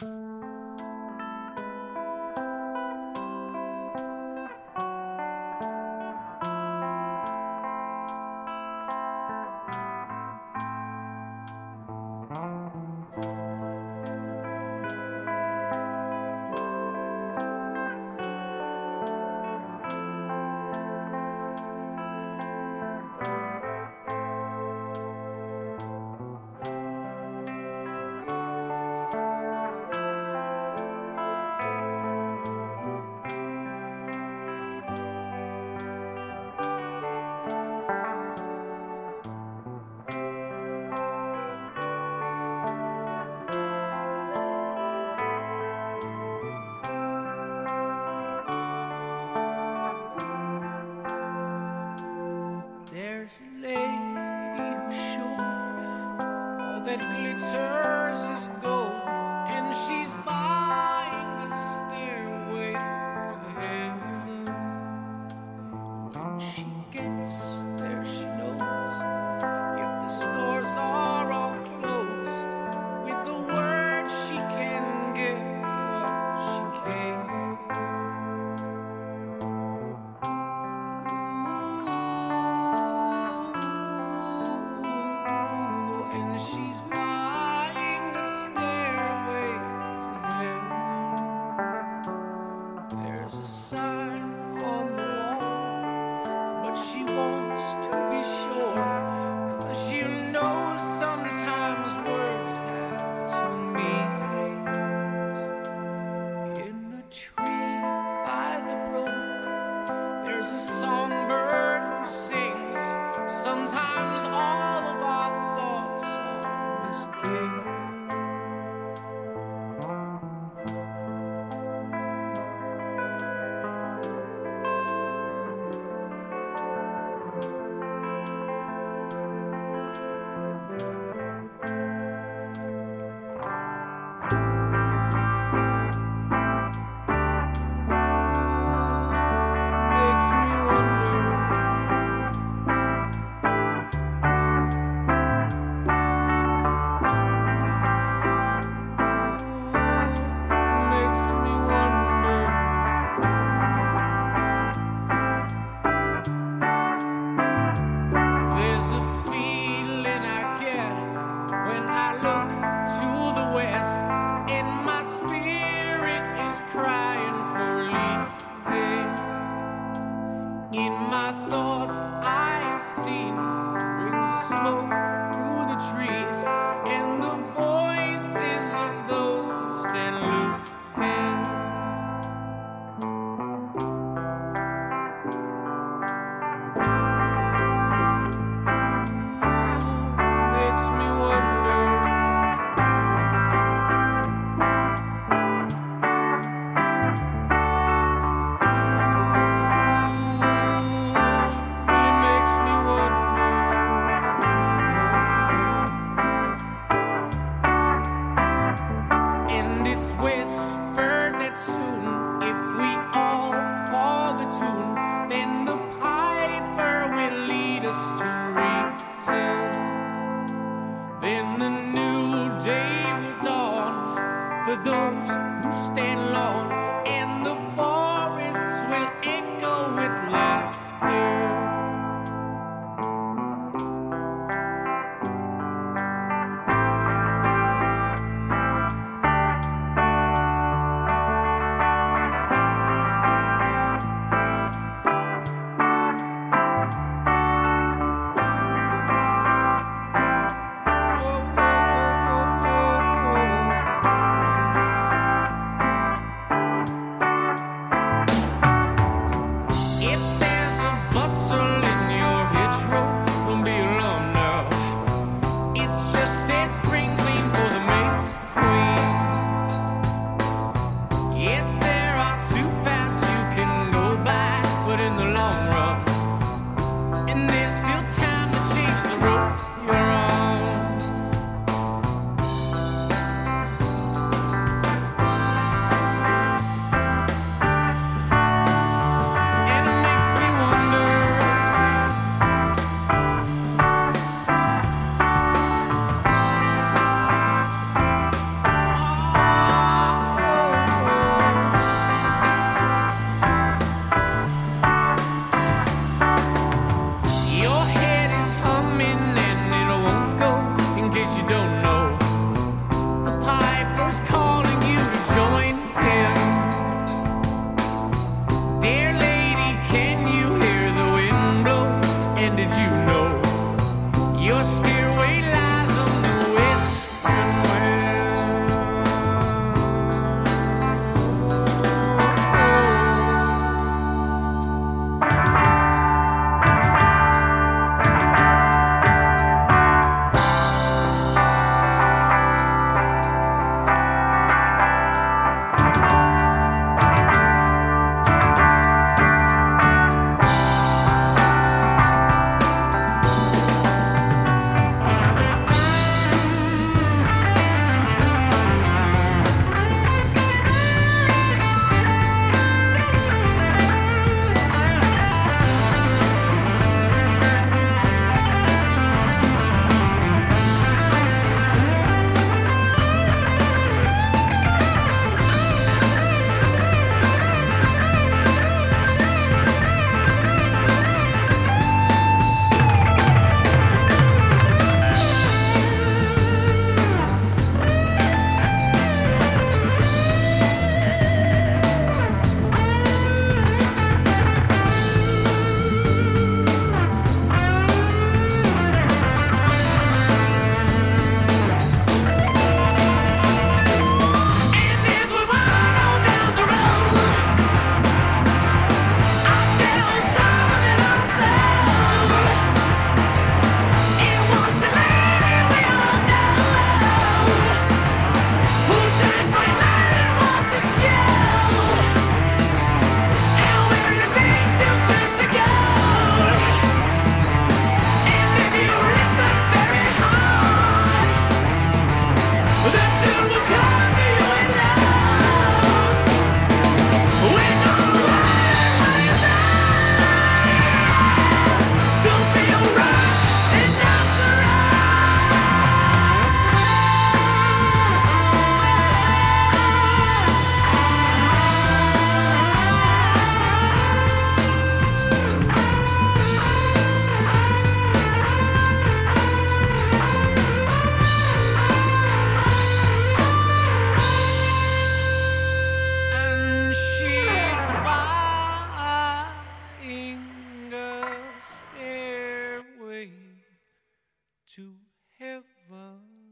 There's a lady who's sure all that glitters is gold, and she's buying the stairway to heaven. When she gets there, she knows if the stores are all closed, with the word she can get what she came for. She's buying the stairway to heaven. There's a sign on the wall, but she wants to be sure, 'cause you know sometimes words have two meanings. In a tree by the brook, there's a songbird who sings. Sometimes all of our thoughts are misgiven. Makes me wonder. Makes me wonder. There's a feeling I get when I look to the west, and my spirit is crying for leaving. In my thoughts I have seen rings of smoke through the trees, and the voices of those who stand looking. Makes me wonder. It makes me wonder. And it's whispered that soon, if we all call the tune, then the piper will lead us to reason. Then a new day will dawn for those who stand long